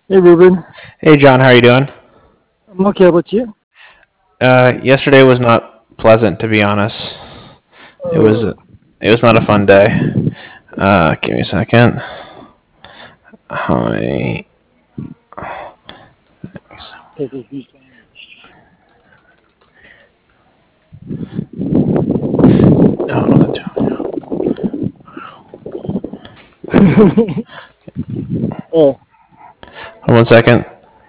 Hey Ruben, Hey John, how are you doing? I'm okay. How about you? Yesterday was not pleasant, to be honest. It was Uh, it was not a fun day. Give me a second. Hi. take a deep oh, Hold 1 second.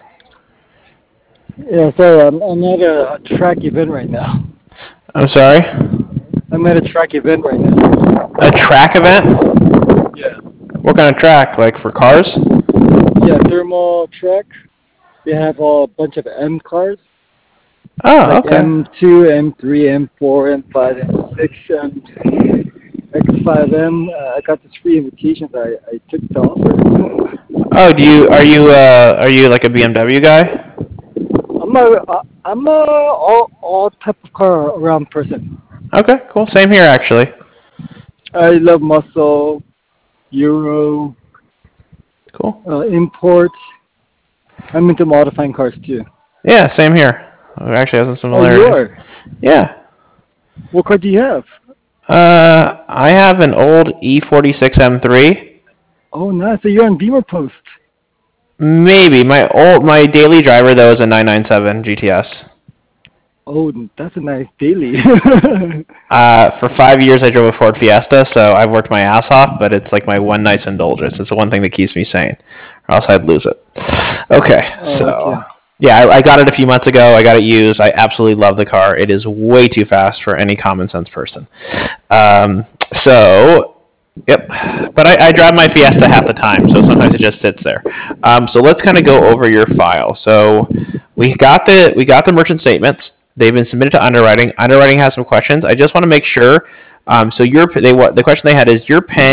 yeah. Sorry, I'm at a track event right now. I'm sorry. I'm at a track event right now. A track event? Yeah, What kind of track? Like for cars? yeah. Thermal track. They have a bunch of M cars, Oh, like okay. M2, M3, M4, M5, M6, and X5M. I got this free invitation that I took the offer. Oh, are you like a BMW guy? I'm a all type of car around person. Okay, cool. Same here actually. I love muscle, Euro, Cool. import. I'm into modifying cars too. Yeah, same here. Actually, has some Oh, you similarities. are? Yeah. What car do you have? I have an old E46 M3. Oh, nice. So you're on Beamer Post. Maybe my daily driver though is a 997 GTS. Oh, that's a nice daily. For 5 years I drove a Ford Fiesta, so I've worked my ass off, but it's like my one night's indulgence. It's the one thing that keeps me sane, or else I'd lose it. Okay, Oh, so okay. yeah, I got it a few months ago. I got it used. I absolutely love the car. It is way too fast for any common sense person. Um, so Yep, but I drive my Fiesta half the time, so sometimes it just sits there. So let's kind of go over your file. So we got the merchant statements. They've been submitted to underwriting. Underwriting has some questions. I just want to make sure. So the question they had is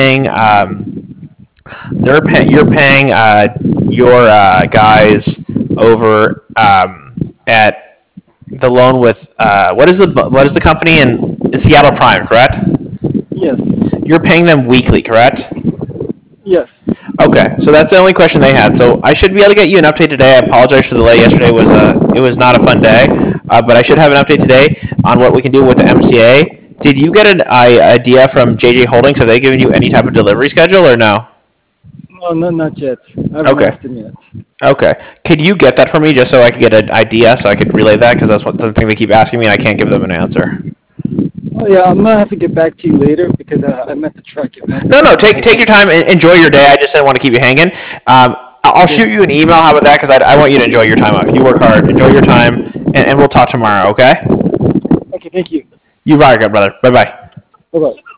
you're paying your guys over at the loan with what is the company in Seattle Prime, correct? Yes. You're paying them weekly, correct? Yes. Okay, so that's the only question they had. So I should be able to get you an update today. I apologize for the delay. Yesterday was not a fun day, but I should have an update today on what we can do with the MCA. Did you get an idea from JJ Holdings? Have they given you any type of delivery schedule or no? No, no, not yet. I haven't Okay. asked him yet. Okay. Could you get that for me just so I could get an idea so I could relay that because that's what the thing they keep asking me and I can't give them an answer. Oh yeah, I'm gonna have to get back to you later because I'm at the track event. No, no. I'm Take your heading. time. Enjoy your day. I just didn't want to keep you hanging. I'll Okay. shoot you an email. How about that? Because I want you to enjoy your time off. You work hard. Enjoy your time, and we'll talk tomorrow. Okay? Okay. Thank you. You rock it, brother. Bye bye. Bye bye.